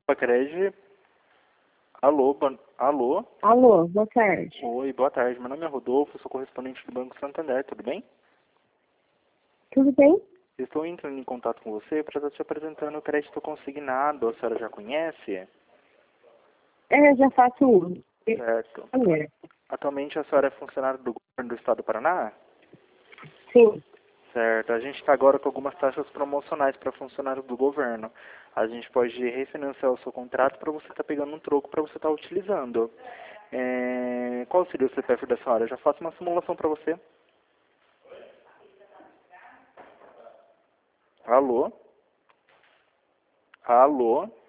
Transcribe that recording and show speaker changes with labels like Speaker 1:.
Speaker 1: Cred. Alô, alô?
Speaker 2: Alô, boa tarde.
Speaker 1: Oi, boa tarde. Meu nome é Rodolfo, sou correspondente do Banco Santander, tudo bem?
Speaker 2: Tudo bem?
Speaker 1: Estou entrando em contato com você para estar te apresentando o crédito consignado. A senhora já conhece?
Speaker 2: Já faço uso.
Speaker 1: Certo.
Speaker 2: Primeiro.
Speaker 1: Atualmente a senhora é funcionária do governo do estado do Paraná?
Speaker 2: Sim.
Speaker 1: Certo. A gente está agora com algumas taxas promocionais para funcionário do governo. A gente pode refinanciar o seu contrato para você estar pegando um troco para você estar utilizando. Qual seria o CPF da senhora? Eu já faço uma simulação para você. Alô? Alô?